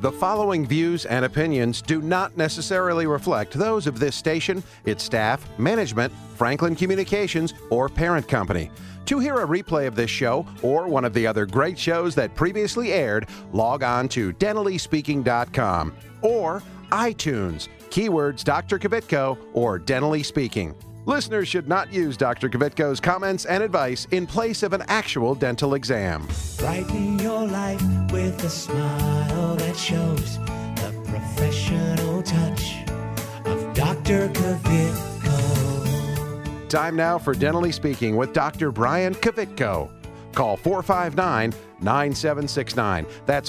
The following views and opinions do not necessarily reflect those of this station, its staff, management, Franklin Communications, or parent company. To hear a replay of this show or one of the other great shows that previously aired, log on to dentalyspeaking.com or iTunes, keywords Dr. Kvitko or Dentally Speaking. Listeners should not use Dr. Kvitko's comments and advice in place of an actual dental exam. Brighten your life with a smile that shows the professional touch of Dr. Kvitko. Time now for Dentally Speaking with Dr. Brian Kvitko. Call 459-9769. That's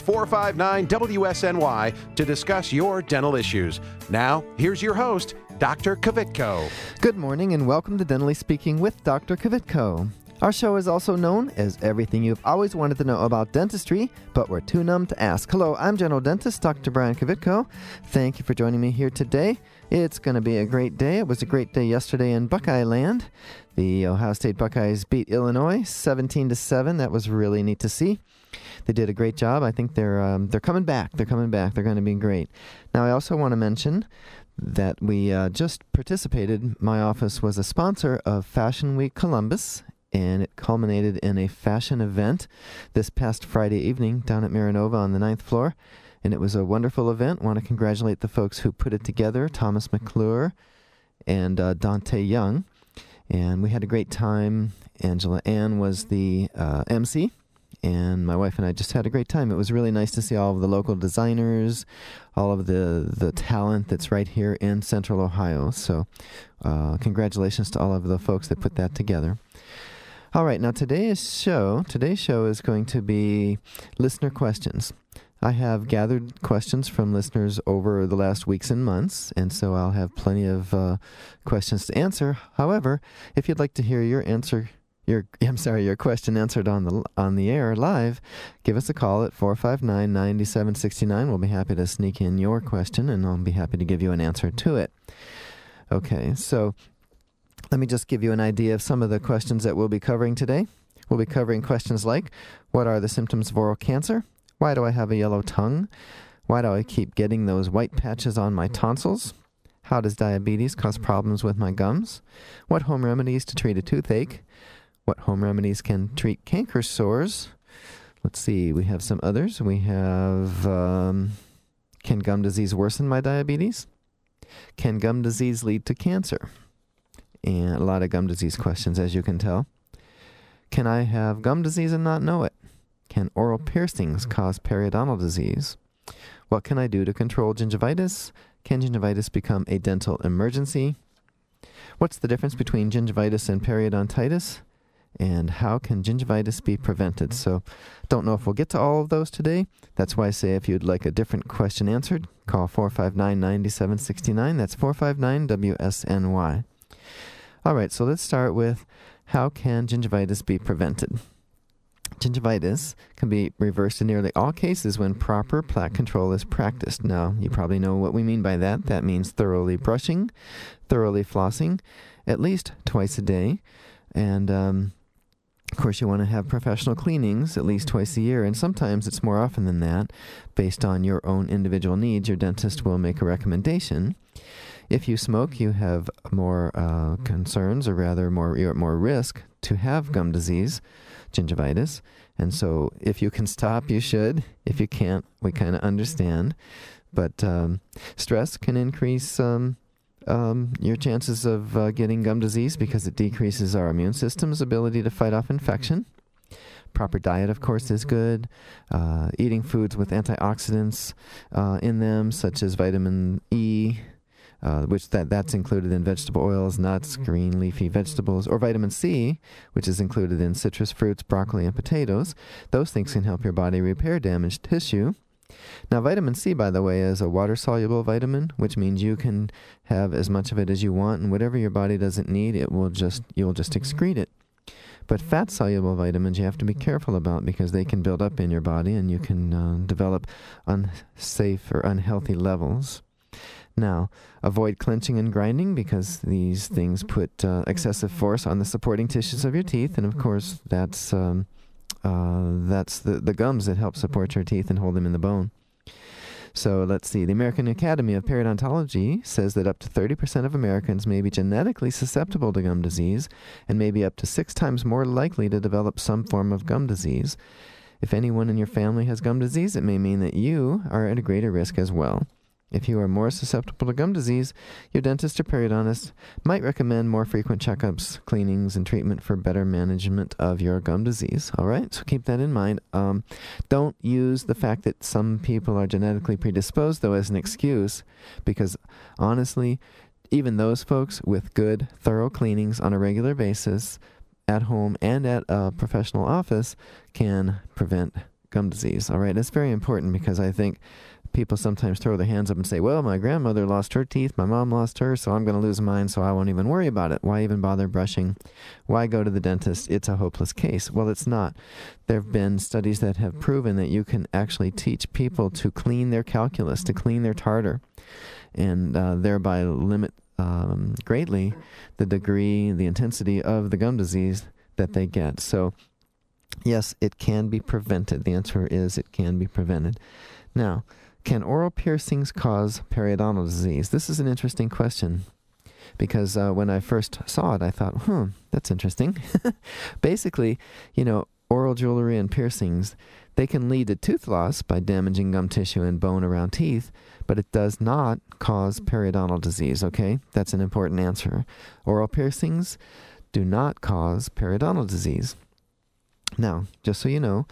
459-WSNY to discuss your dental issues. Now, here's your host, Dr. Kvitko. Good morning and welcome to Dentally Speaking with Dr. Kvitko. Our show is also known as everything you've always wanted to know about dentistry, but were too numb to ask. Hello, I'm General Dentist Dr. Brian Kvitko. Thank you for joining me here today. It's going to be a great day. It was a great day yesterday in Buckeye Land. The Ohio State Buckeyes beat Illinois 17-7. That was really neat to see. They did a great job. I think they're coming back. They're coming back. They're going to be great. Now, I also want to mention that we just participated. My office was a sponsor of Fashion Week Columbus, and it culminated in a fashion event this past Friday evening down at Marinova on the 9th floor. And it was a wonderful event. I want to congratulate the folks who put it together, Thomas McClure and Dante Young. And we had a great time. Angela Ann was the MC. And my wife and I just had a great time. It was really nice to see all of the local designers, all of the talent that's right here in Central Ohio. So congratulations to all of the folks that put that together. All right, now today's show is going to be listener questions. I have gathered questions from listeners over the last weeks and months, and so I'll have plenty of questions to answer. However, if you'd like to hear your question answered on the air live, give us a call at 459-9769. We'll be happy to sneak in your question, and I'll be happy to give you an answer to it. Okay, so let me just give you an idea of some of the questions that we'll be covering today. We'll be covering questions like, what are the symptoms of oral cancer? Why do I have a yellow tongue? Why do I keep getting those white patches on my tonsils? How does diabetes cause problems with my gums? What home remedies to treat a toothache? What home remedies can treat canker sores? Let's see, we have some others. We have, can gum disease worsen my diabetes? Can gum disease lead to cancer? And a lot of gum disease questions, as you can tell. Can I have gum disease and not know it? Can oral piercings cause periodontal disease? What can I do to control gingivitis? Can gingivitis become a dental emergency? What's the difference between gingivitis and periodontitis? And how can gingivitis be prevented? So, don't know if we'll get to all of those today. That's why I say if you'd like a different question answered, call 459-9769. That's 459-WSNY. All right, so let's start with how can gingivitis be prevented? Gingivitis can be reversed in nearly all cases when proper plaque control is practiced. Now, you probably know what we mean by that. That means thoroughly brushing, thoroughly flossing, at least twice a day. And, of course, you want to have professional cleanings at least twice a year. And sometimes it's more often than that. Based on your own individual needs, your dentist will make a recommendation. If you smoke, you have more concerns, or rather you're at more risk to have gum disease, gingivitis. And so if you can stop, you should. If you can't, we kind of understand. But stress can increase your chances of getting gum disease because it decreases our immune system's ability to fight off infection. Proper diet, of course, is good. Eating foods with antioxidants in them, such as vitamin E, which that's included in vegetable oils, nuts, green leafy vegetables, or vitamin C, which is included in citrus fruits, broccoli, and potatoes. Those things can help your body repair damaged tissue. Now, vitamin C, by the way, is a water-soluble vitamin, which means you can have as much of it as you want, and whatever your body doesn't need, you'll just excrete it. But fat-soluble vitamins you have to be careful about because they can build up in your body, and you can develop unsafe or unhealthy levels. Now, avoid clenching and grinding because these things put excessive force on the supporting tissues of your teeth, and of course that's the gums that help support your teeth and hold them in the bone. So let's see. The American Academy of Periodontology says that up to 30% of Americans may be genetically susceptible to gum disease and may be up to 6 times more likely to develop some form of gum disease. If anyone in your family has gum disease, it may mean that you are at a greater risk as well. If you are more susceptible to gum disease, your dentist or periodontist might recommend more frequent checkups, cleanings, and treatment for better management of your gum disease. All right, so keep that in mind. Don't use the fact that some people are genetically predisposed, though, as an excuse, because honestly, even those folks with good, thorough cleanings on a regular basis at home and at a professional office can prevent gum disease. All right, that's very important because I think people sometimes throw their hands up and say, well, my grandmother lost her teeth, my mom lost hers, so I'm going to lose mine, so I won't even worry about it. Why even bother brushing? Why go to the dentist? It's a hopeless case. Well, it's not. There have been studies that have proven that you can actually teach people to clean their calculus, to clean their tartar, and thereby limit greatly the degree, the intensity of the gum disease that they get. So, yes, it can be prevented. The answer is it can be prevented. Now, can oral piercings cause periodontal disease? This is an interesting question because when I first saw it, I thought, that's interesting. Basically, oral jewelry and piercings, they can lead to tooth loss by damaging gum tissue and bone around teeth, but it does not cause periodontal disease, okay? That's an important answer. Oral piercings do not cause periodontal disease. Now, just so you know,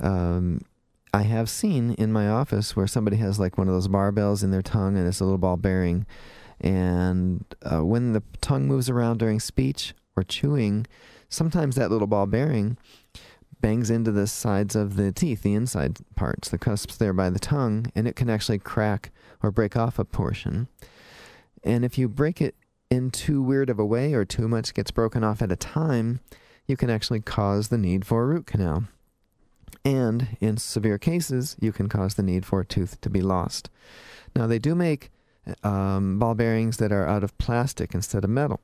I have seen in my office where somebody has like one of those barbells in their tongue and it's a little ball bearing. And when the tongue moves around during speech or chewing, sometimes that little ball bearing bangs into the sides of the teeth, the inside parts, the cusps there by the tongue, and it can actually crack or break off a portion. And if you break it in too weird of a way or too much gets broken off at a time, you can actually cause the need for a root canal. And in severe cases, you can cause the need for a tooth to be lost. Now, they do make ball bearings that are out of plastic instead of metal.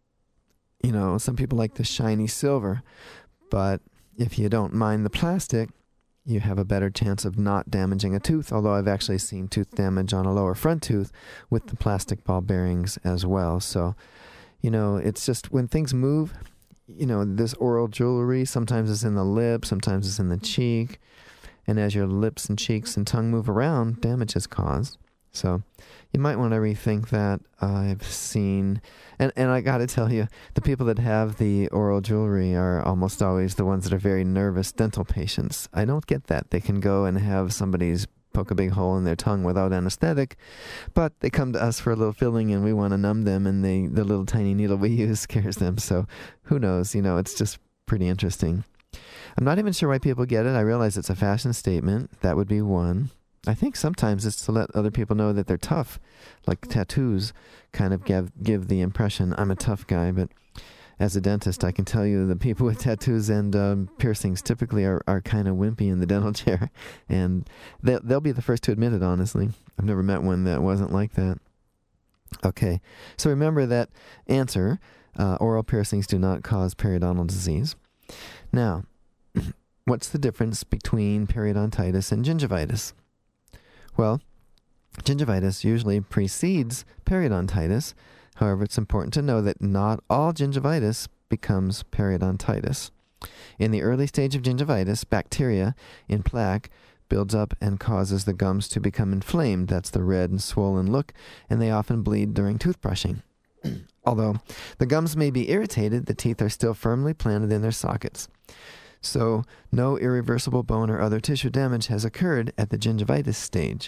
Some people like the shiny silver, but if you don't mind the plastic, you have a better chance of not damaging a tooth, although I've actually seen tooth damage on a lower front tooth with the plastic ball bearings as well. So, it's just when things move, this oral jewelry, sometimes it's in the lip, sometimes it's in the cheek, and as your lips and cheeks and tongue move around, damage is caused. So you might want to rethink that. I've seen, and I got to tell you, the people that have the oral jewelry are almost always the ones that are very nervous dental patients. I don't get that. They can go and have somebody's poke a big hole in their tongue without anesthetic, but they come to us for a little filling and we want to numb them, and the little tiny needle we use scares them. So who knows? It's just pretty interesting. I'm not even sure why people get it. I realize it's a fashion statement. That would be one. I think sometimes it's to let other people know that they're tough, like tattoos kind of give the impression I'm a tough guy. But as a dentist, I can tell you the people with tattoos and piercings typically are kind of wimpy in the dental chair, and they'll be the first to admit it, honestly. I've never met one that wasn't like that. Okay, so remember that answer, oral piercings do not cause periodontal disease. Now, what's the difference between periodontitis and gingivitis? Well, gingivitis usually precedes periodontitis. However, it's important to know that not all gingivitis becomes periodontitis. In the early stage of gingivitis, bacteria in plaque builds up and causes the gums to become inflamed. That's the red and swollen look, and they often bleed during toothbrushing. Although the gums may be irritated, the teeth are still firmly planted in their sockets. So no irreversible bone or other tissue damage has occurred at the gingivitis stage.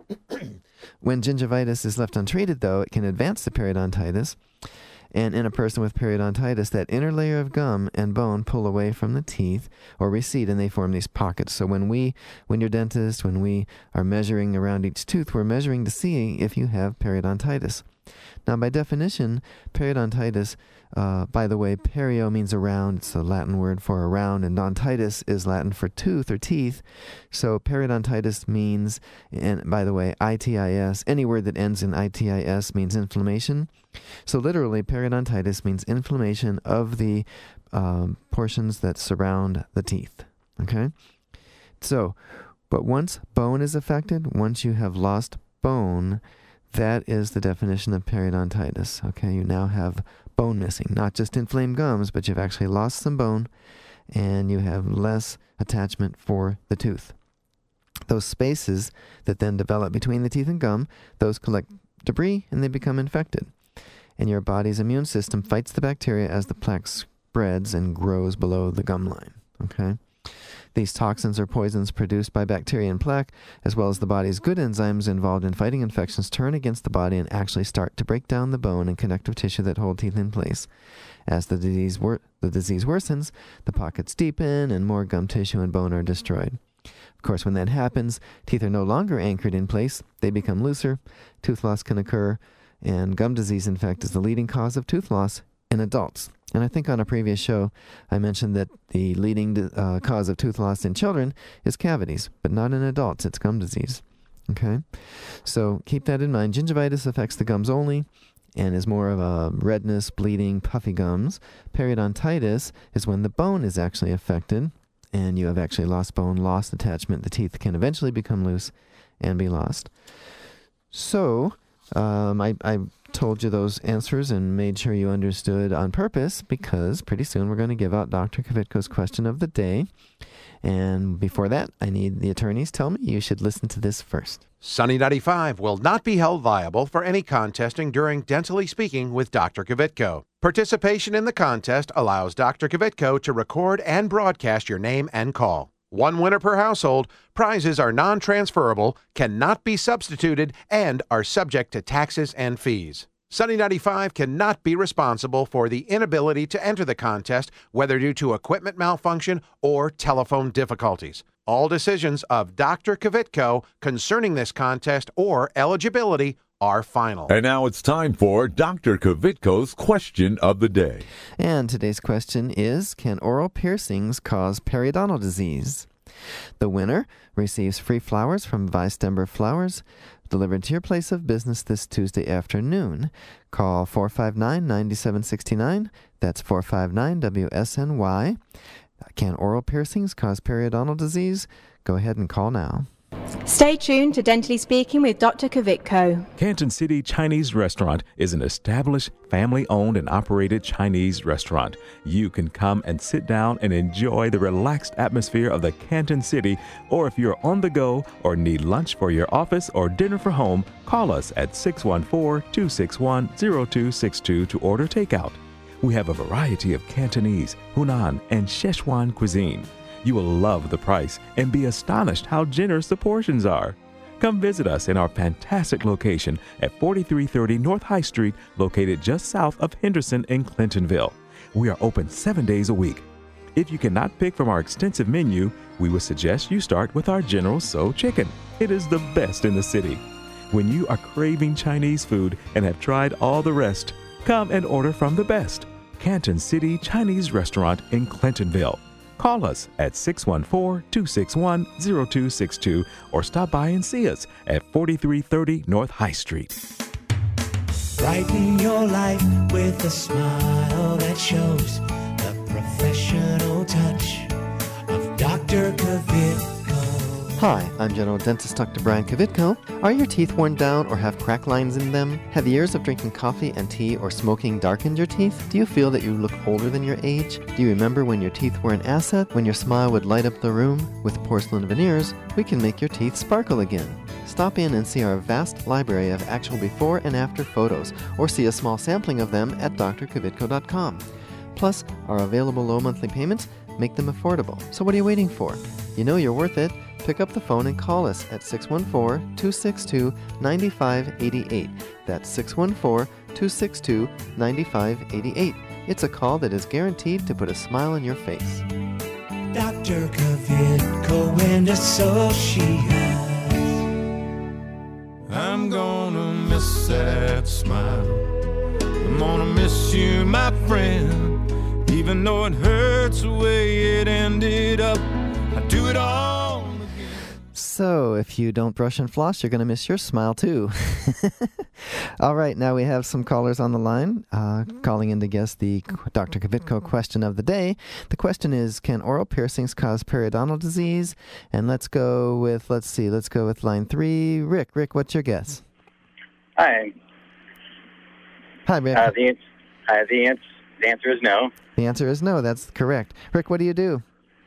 When gingivitis is left untreated, though, it can advance to periodontitis. And in a person with periodontitis, that inner layer of gum and bone pull away from the teeth or recede, and they form these pockets. So when your dentist, when we are measuring around each tooth, we're measuring to see if you have periodontitis. Now, by definition, periodontitis, by the way, perio means around. It's a Latin word for around, and odontitis is Latin for tooth or teeth. So periodontitis means, and by the way, itis, any word that ends in itis means inflammation. So literally, periodontitis means inflammation of the portions that surround the teeth. Okay? So But once bone is affected, once you have lost bone, that is the definition of periodontitis. Okay, you now have bone missing, not just inflamed gums, but you've actually lost some bone and you have less attachment for the tooth. Those spaces that then develop between the teeth and gum, those collect debris and they become infected. And your body's immune system fights the bacteria as the plaque spreads and grows below the gum line. Okay? These toxins or poisons produced by bacteria and plaque, as well as the body's good enzymes involved in fighting infections, turn against the body and actually start to break down the bone and connective tissue that hold teeth in place. As the disease worsens, the pockets deepen and more gum tissue and bone are destroyed. Of course, when that happens, teeth are no longer anchored in place. They become looser, tooth loss can occur, and gum disease, in fact, is the leading cause of tooth loss in adults. And I think on a previous show, I mentioned that the leading cause of tooth loss in children is cavities, but not in adults. It's gum disease. Okay? So keep that in mind. Gingivitis affects the gums only and is more of a redness, bleeding, puffy gums. Periodontitis is when the bone is actually affected and you have actually lost bone, lost attachment. The teeth can eventually become loose and be lost. So I told you those answers and made sure you understood on purpose, because pretty soon we're going to give out Dr. Kvitko's question of the day. And before that, I need the attorneys tell me you should listen to this first. Sunny 95 will not be held liable for any contesting during Dentally Speaking with Dr. Kvitko. Participation in the contest allows Dr. Kvitko to record and broadcast your name and call. One winner per household. Prizes are non-transferable, cannot be substituted, and are subject to taxes and fees. Sunny 95 cannot be responsible for the inability to enter the contest, whether due to equipment malfunction or telephone difficulties. All decisions of Dr. Kvitko concerning this contest or eligibility are final. And now it's time for Dr. Kvitko's question of the day. And today's question is, can oral piercings cause periodontal disease? The winner receives free flowers from Weistember Flowers, delivered to your place of business this Tuesday afternoon. Call 459-9769. That's 459-WSNY. Can oral piercings cause periodontal disease? Go ahead and call now. Stay tuned to Dentally Speaking with Dr. Kvitko. Canton City Chinese Restaurant is an established, family-owned and operated Chinese restaurant. You can come and sit down and enjoy the relaxed atmosphere of the Canton City, or if you're on the go or need lunch for your office or dinner for home, call us at 614-261-0262 to order takeout. We have a variety of Cantonese, Hunan, and Szechuan cuisine. You will love the price and be astonished how generous the portions are. Come visit us in our fantastic location at 4330 North High Street, located just south of Henderson in Clintonville. We are open 7 days a week. If you cannot pick from our extensive menu, we would suggest you start with our General Tso chicken. It is the best in the city. When you are craving Chinese food and have tried all the rest, come and order from the best Canton City Chinese Restaurant in Clintonville. Call us at 614-261-0262 or stop by and see us at 4330 North High Street. Brighten your life with a smile that shows the professional touch of Dr. Kvitko. Hi, I'm General Dentist Dr. Brian Kvitko. Are your teeth worn down or have crack lines in them? Have years of drinking coffee and tea or smoking darkened your teeth? Do you feel that you look older than your age? Do you remember when your teeth were an asset, when your smile would light up the room? With porcelain veneers, we can make your teeth sparkle again. Stop in and see our vast library of actual before and after photos, or see a small sampling of them at drkvitko.com. Plus, our available low monthly payments make them affordable. So what are you waiting for? You know you're worth it. Pick up the phone and call us at 614-262-9588. That's 614-262-9588. It's a call that is guaranteed to put a smile on your face. Dr. Kvitko and Associates. I'm gonna miss that smile. I'm gonna miss you, my friend. Even though it hurts the way it ended up, I do it all. so. If you don't brush and floss, you're going to miss your smile, too. All right, now we have some callers on the line calling in to guess the Dr. Kvitko question of the day. The question is, can oral piercings cause periodontal disease? And let's go with line 3. Rick, what's your guess? Hi. Hi, Rick. The answer is no. The answer is no. That's correct. Rick, what do you do?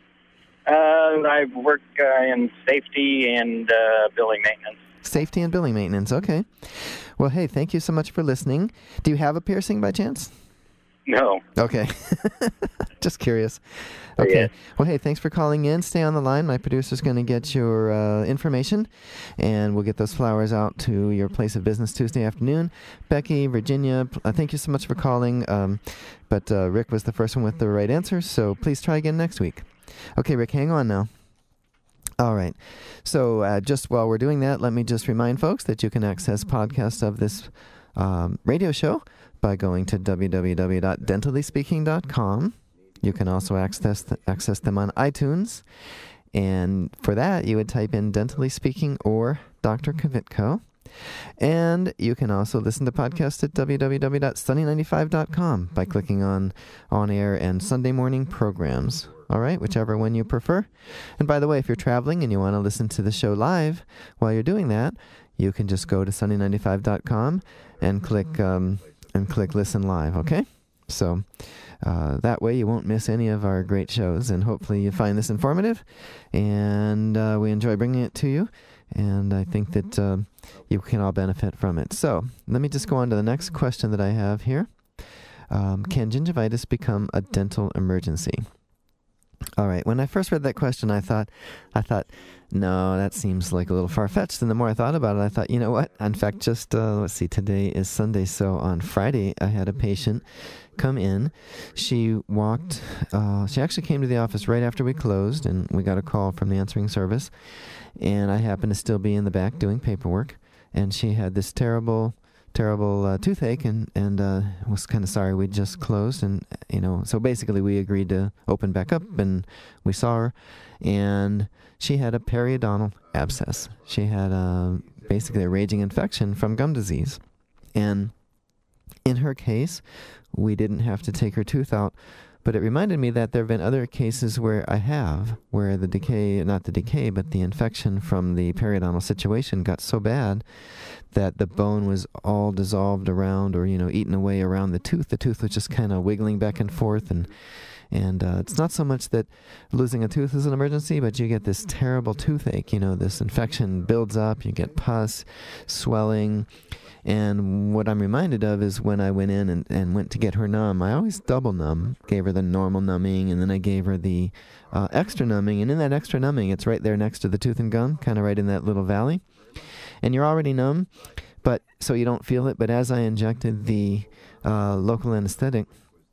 I work in safety and building maintenance. Safety and billing maintenance. Okay. Well, hey, thank you so much for listening. Do you have a piercing by chance? No. Okay. Just curious. Okay. Yeah. Well, hey, thanks for calling in. Stay on the line. My producer's going to get your information, and we'll get those flowers out to your place of business Tuesday afternoon. Becky, Virginia, thank you so much for calling. But Rick was the first one with the right answer, so please try again next week. Okay, Rick, hang on now. All right. So just while we're doing that, let me just remind folks that you can access podcasts of this radio show by going to www.dentallyspeaking.com. You can also access them on iTunes. And for that, you would type in Dentally Speaking or Dr. Kvitko. And you can also listen to podcasts at www.sunny95.com by clicking on air and Sunday morning programs. All right, whichever one you prefer. And by the way, if you're traveling and you want to listen to the show live while you're doing that, you can just go to sunny95.com and click Listen Live, okay? So that way you won't miss any of our great shows, and hopefully you find this informative, and we enjoy bringing it to you, and I think that you can all benefit from it. So let me just go on to the next question that I have here. Can gingivitis become a dental emergency? All right. When I first read that question, I thought, no, that seems like a little far-fetched. And the more I thought about it, I thought, you know what? In fact, just, let's see, today is Sunday. So on Friday, I had a patient come in. She actually came to the office right after we closed, and we got a call from the answering service. And I happened to still be in the back doing paperwork. And she had this terrible toothache, and was kind of sorry we'd just closed, and so basically we agreed to open back up, and we saw her, and she had a periodontal abscess. She had basically a raging infection from gum disease, and in her case, we didn't have to take her tooth out. But it reminded me that there have been other cases where the infection from the periodontal situation got so bad that the bone was all dissolved around, or, eaten away around the tooth. The tooth was just kind of wiggling back and forth, and it's not so much that losing a tooth is an emergency, but you get this terrible toothache. This infection builds up, you get pus, swelling. And what I'm reminded of is when I went in and went to get her numb, I always double numb, gave her the normal numbing, and then I gave her the extra numbing. And in that extra numbing, it's right there next to the tooth and gum, kind of right in that little valley. And you're already numb, so you don't feel it. But as I injected the local anesthetic,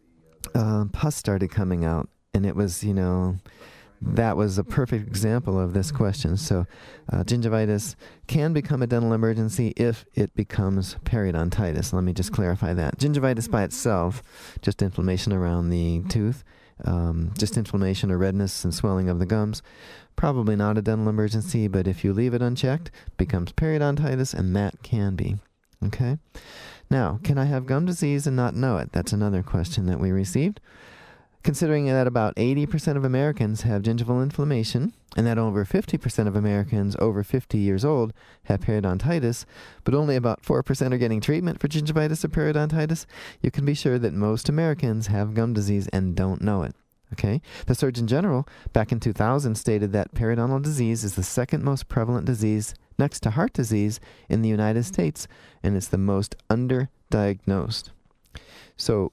pus started coming out. And it was, that was a perfect example of this question. So gingivitis can become a dental emergency if it becomes periodontitis. Let me just clarify that. Gingivitis by itself, just inflammation around the tooth, just inflammation or redness and swelling of the gums, probably not a dental emergency, but if you leave it unchecked, it becomes periodontitis, and that can be. Okay? Now, can I have gum disease and not know it? That's another question that we received. Considering that about 80% of Americans have gingival inflammation, and that over 50% of Americans over 50 years old have periodontitis, but only about 4% are getting treatment for gingivitis or periodontitis, you can be sure that most Americans have gum disease and don't know it. Okay? The Surgeon General, back in 2000, stated that periodontal disease is the second most prevalent disease next to heart disease in the United States, and it's the most underdiagnosed. So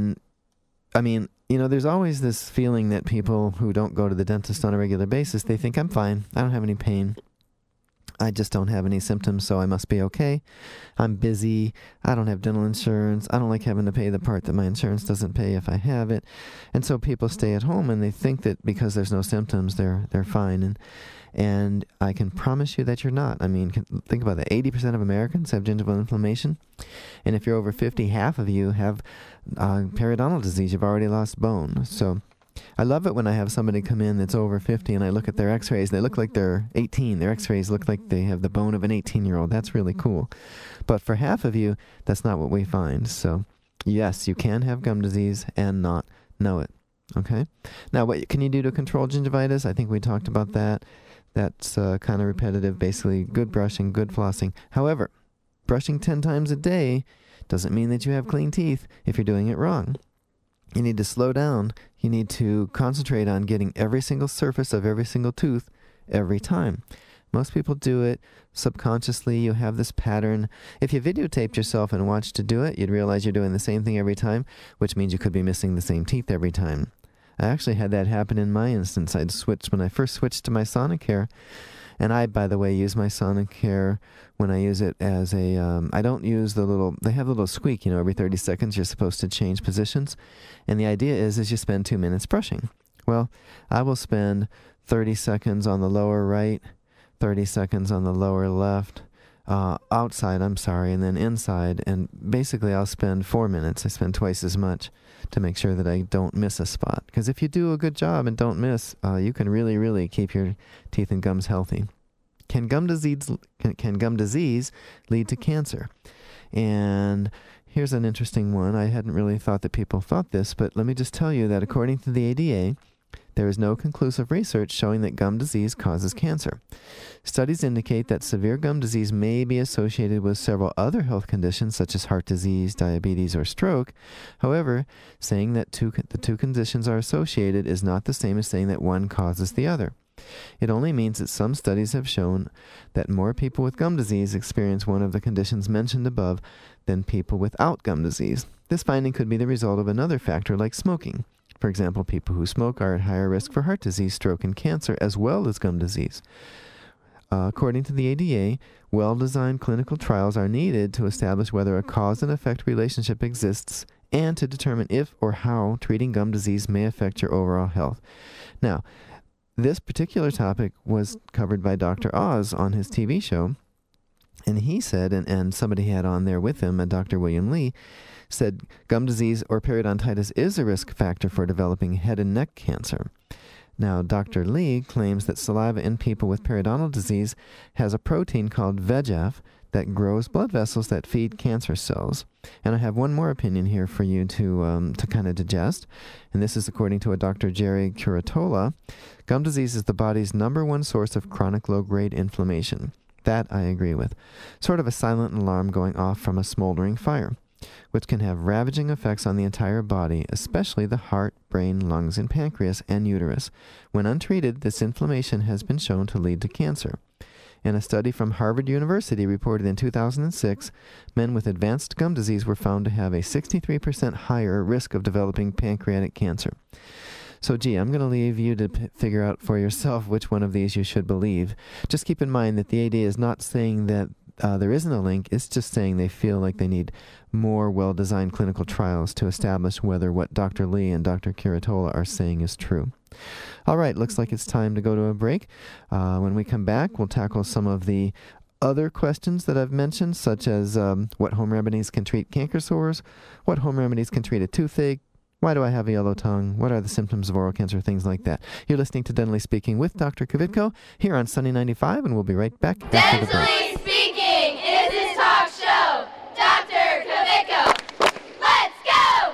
there's always this feeling that people who don't go to the dentist on a regular basis, they think, I'm fine, I don't have any pain, I just don't have any symptoms, so I must be okay. I'm busy, I don't have dental insurance, I don't like having to pay the part that my insurance doesn't pay if I have it. And so people stay at home and they think that because there's no symptoms, they're fine. And I can promise you that you're not. I mean, think about that. 80% of Americans have gingival inflammation. And if you're over 50, half of you have periodontal disease. You've already lost bone. So I love it when I have somebody come in that's over 50 and I look at their x-rays. They look like they're 18. Their x-rays look like they have the bone of an 18-year-old. That's really cool. But for half of you, that's not what we find. So, yes, you can have gum disease and not know it. Okay? Now, what can you do to control gingivitis? I think we talked about that. That's kind of repetitive. Basically, good brushing, good flossing. However, brushing 10 times a day doesn't mean that you have clean teeth if you're doing it wrong. You need to slow down. You need to concentrate on getting every single surface of every single tooth every time. Most people do it subconsciously. You have this pattern. If you videotaped yourself and watched to do it, you'd realize you're doing the same thing every time, which means you could be missing the same teeth every time. I actually had that happen in my instance. When I first switched to my Sonicare, and I, by the way, use my Sonicare when I use it as a, I don't use they have a little squeak, every 30 seconds you're supposed to change positions. And the idea is you spend 2 minutes brushing. Well, I will spend 30 seconds on the lower right, 30 seconds on the lower left, outside, and then inside. And basically I'll spend 4 minutes. I spend twice as much to make sure that I don't miss a spot. Because if you do a good job and don't miss, you can really, really keep your teeth and gums healthy. Can gum disease lead to cancer? And here's an interesting one. I hadn't really thought that people thought this, but let me just tell you that according to the ADA, there is no conclusive research showing that gum disease causes cancer. Studies indicate that severe gum disease may be associated with several other health conditions such as heart disease, diabetes, or stroke. However, saying that the two conditions are associated is not the same as saying that one causes the other. It only means that some studies have shown that more people with gum disease experience one of the conditions mentioned above than people without gum disease. This finding could be the result of another factor like smoking. For example, people who smoke are at higher risk for heart disease, stroke, and cancer, as well as gum disease. According to the ADA, well-designed clinical trials are needed to establish whether a cause and effect relationship exists and to determine if or how treating gum disease may affect your overall health. Now, this particular topic was covered by Dr. Oz on his TV show, and he said, and somebody had on there with him, Dr. William Lee, said gum disease or periodontitis is a risk factor for developing head and neck cancer. Now, Dr. Lee claims that saliva in people with periodontal disease has a protein called VEGF that grows blood vessels that feed cancer cells. And I have one more opinion here for you to kind of digest, and this is according to a Dr. Jerry Curatola. Gum disease is the body's #1 source of chronic low-grade inflammation. That I agree with. Sort of a silent alarm going off from a smoldering fire, which can have ravaging effects on the entire body, especially the heart, brain, lungs, and pancreas, and uterus. When untreated, this inflammation has been shown to lead to cancer. In a study from Harvard University reported in 2006, men with advanced gum disease were found to have a 63% higher risk of developing pancreatic cancer. So, I'm going to leave you to figure out for yourself which one of these you should believe. Just keep in mind that the ADA is not saying that there isn't a link. It's just saying they feel like they need more well-designed clinical trials to establish whether what Dr. Lee and Dr. Curatola are saying is true. All right, looks like it's time to go to a break. When we come back, we'll tackle some of the other questions that I've mentioned, such as what home remedies can treat canker sores, what home remedies can treat a toothache, why do I have a yellow tongue, what are the symptoms of oral cancer, things like that. You're listening to Dentally Speaking with Dr. Kvitko here on Sunny 95, and we'll be right back after the break. Dentally Speaking is his talk show. Dr. Kvitko. Let's go!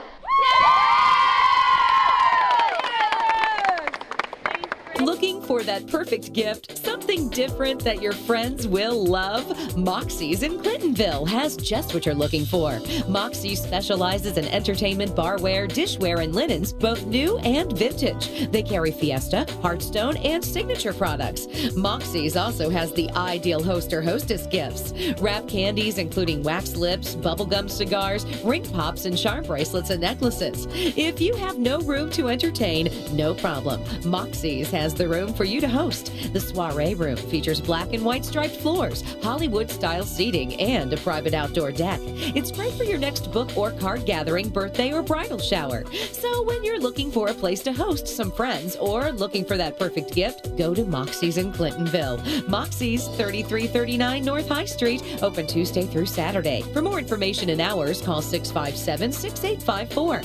Looking for that perfect gift, something different that your friends will love? Moxie's in Clintonville has just what you're looking for. Moxie specializes in entertainment, barware, dishware, and linens, both new and vintage. They carry Fiesta, Hearthstone, and signature products. Moxie's also has the ideal host or hostess gifts. Wrap candies including wax lips, bubblegum cigars, ring pops, and charm bracelets and necklaces. If you have no room to entertain, no problem. Moxie's has the room for you you to host. The Soiree Room features black and white striped floors, Hollywood-style seating, and a private outdoor deck. It's great for your next book or card gathering, birthday, or bridal shower. So when you're looking for a place to host some friends or looking for that perfect gift, go to Moxie's in Clintonville. Moxie's, 3339 North High Street, open Tuesday through Saturday. For more information and hours, call 657-6854,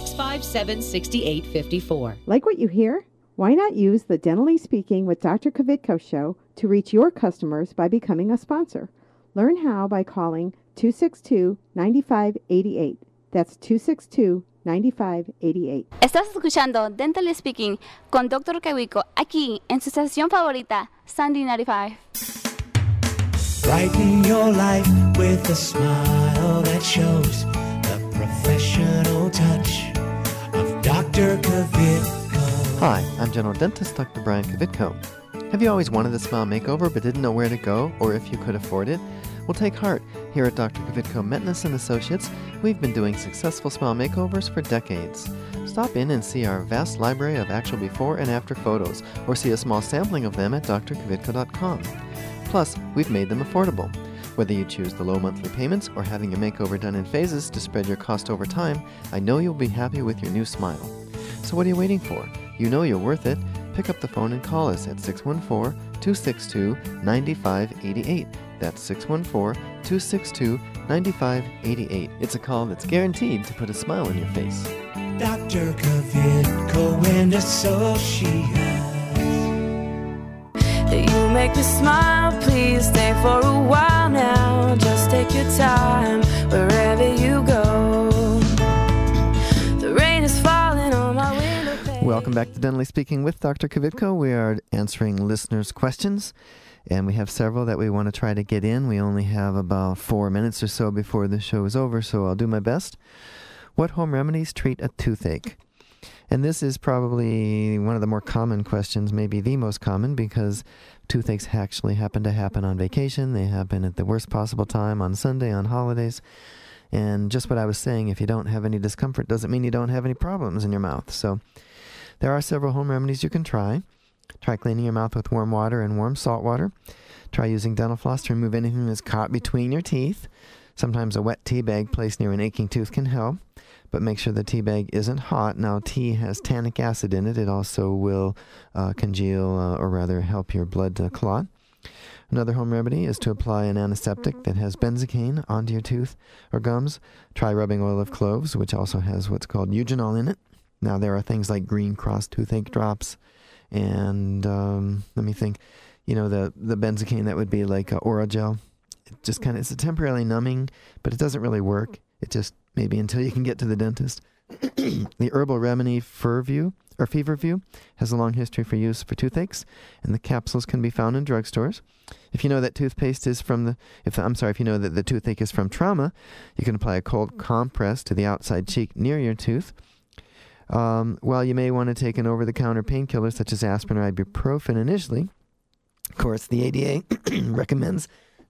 657-6854. Like what you hear? Why not use the Dentally Speaking with Dr. Kvitko show to reach your customers by becoming a sponsor? Learn how by calling 262-9588. That's 262-9588. Estás escuchando Dentally Speaking con Dr. Kvitko aquí en su estación favorita, Sandy 95. Brighten your life with a smile that shows the professional touch of Dr. Kvitko. Hi, I'm General Dentist Dr. Brian Kvitko. Have you always wanted a smile makeover but didn't know where to go or if you could afford it? Well, take heart. Here at Dr. Kvitko Metness & Associates, we've been doing successful smile makeovers for decades. Stop in and see our vast library of actual before and after photos, or see a small sampling of them at drkvitko.com. Plus, we've made them affordable. Whether you choose the low monthly payments or having your makeover done in phases to spread your cost over time, I know you'll be happy with your new smile. So what are you waiting for? You know you're worth it. Pick up the phone and call us at 614-262-9588. That's 614-262-9588. It's a call that's guaranteed to put a smile on your face. Dr. Kvitko and Associates. You make me smile, please stay for a while now. Just take your time wherever you go. The rain is falling on my window pane. Welcome back to Dentally Speaking with Dr. Kvitko. We are answering listeners' questions, and we have several that we want to try to get in. We only have about 4 minutes or so before the show is over, so I'll do my best. What home remedies treat a toothache? And this is probably one of the more common questions, maybe the most common, because toothaches actually happen on vacation. They happen at the worst possible time, on Sunday, on holidays. And just what I was saying, if you don't have any discomfort, doesn't mean you don't have any problems in your mouth. So there are several home remedies you can try. Try cleaning your mouth with warm water and warm salt water. Try using dental floss to remove anything that's caught between your teeth. Sometimes a wet tea bag placed near an aching tooth can help, but make sure the tea bag isn't hot. Now, tea has tannic acid in it. It also will congeal, or rather help your blood to clot. Another home remedy is to apply an antiseptic that has benzocaine onto your tooth or gums. Try rubbing oil of cloves, which also has what's called eugenol in it. Now, there are things like Green Cross toothache drops, and let me think, the benzocaine, that would be like Oragel. It just it's a temporarily numbing, but it doesn't really work. It just maybe until you can get to the dentist. The herbal remedy Feverview has a long history for use for toothaches, and the capsules can be found in drugstores. If you know that toothpaste is if you know that the toothache is from trauma, you can apply a cold compress to the outside cheek near your tooth. While you may want to take an over-the-counter painkiller such as aspirin or ibuprofen initially, of course, the ADA recommends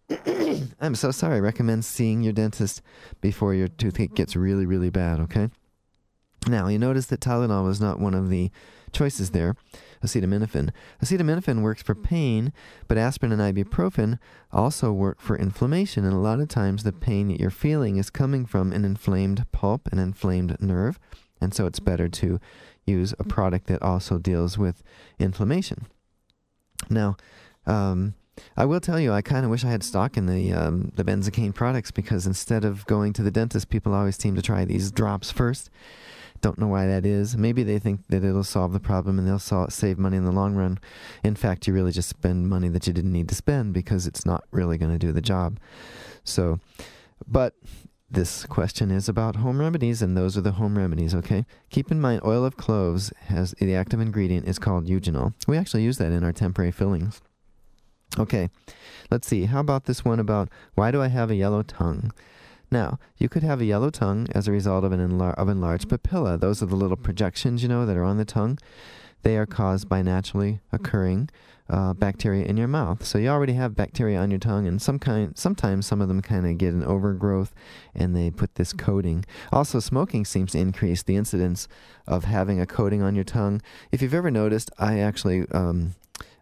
seeing your dentist before your toothache gets really, really bad, okay? Now, you notice that Tylenol was not one of the choices there, acetaminophen. Acetaminophen works for pain, but aspirin and ibuprofen also work for inflammation, and a lot of times the pain that you're feeling is coming from an inflamed pulp, an inflamed nerve, and so it's better to use a product that also deals with inflammation. Now, I will tell you, I kind of wish I had stock in the benzocaine products, because instead of going to the dentist, people always seem to try these drops first. Don't know why that is. Maybe they think that it'll solve the problem and they'll save money in the long run. In fact, you really just spend money that you didn't need to spend because it's not really going to do the job. So, but this question is about home remedies, and those are the home remedies, okay? Keep in mind, oil of cloves has the active ingredient is called eugenol. We actually use that in our temporary fillings. Okay, let's see. How about this one about why do I have a yellow tongue? Now, you could have a yellow tongue as a result of enlarged papilla. Those are the little projections, that are on the tongue. They are caused by naturally occurring bacteria in your mouth. So you already have bacteria on your tongue, and sometimes some of them kind of get an overgrowth, and they put this coating. Also, smoking seems to increase the incidence of having a coating on your tongue. If you've ever noticed, I actually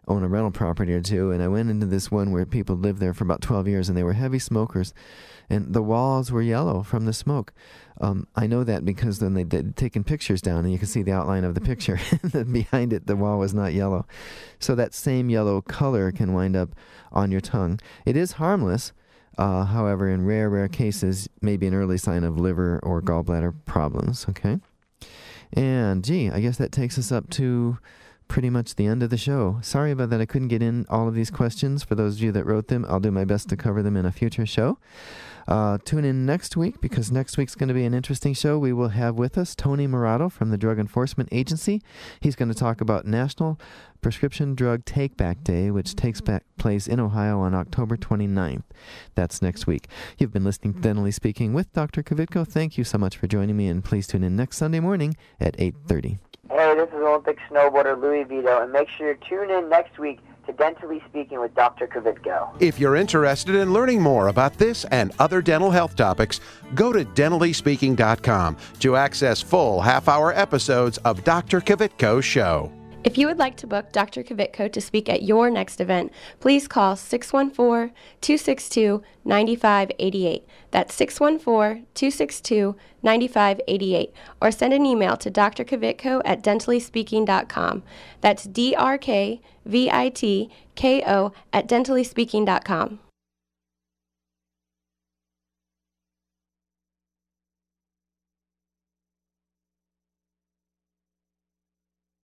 own a rental property or two, and I went into this one where people lived there for about 12 years, and they were heavy smokers, and the walls were yellow from the smoke. I know that because then they'd taken pictures down, and you can see the outline of the picture. And behind it, the wall was not yellow. So that same yellow color can wind up on your tongue. It is harmless. However, in rare cases, maybe an early sign of liver or gallbladder problems, okay? And, gee, I guess that takes us up to pretty much the end of the show. Sorry about that. I couldn't get in all of these questions. For those of you that wrote them, I'll do my best to cover them in a future show. Tune in next week, because next week's going to be an interesting show. We will have with us Tony Morato from the Drug Enforcement Agency. He's going to talk about National Prescription Drug Take-Back Day, which takes place in Ohio on October 29th. That's next week. You've been listening to Dentally Speaking with Dr. Kvitko. Thank you so much for joining me, and please tune in next Sunday morning at 8:30. Hey, this is Olympic snowboarder Louis Vito, and make sure to tune in next week to Dentally Speaking with Dr. Kvitko. If you're interested in learning more about this and other dental health topics, go to dentallyspeaking.com to access full half-hour episodes of Dr. Kvitko's show. If you would like to book Dr. Kvitko to speak at your next event, please call 614-262-9588. That's 614-262-9588. Or send an email to drkvitko@dentallyspeaking.com. That's drkvitko@dentallyspeaking.com.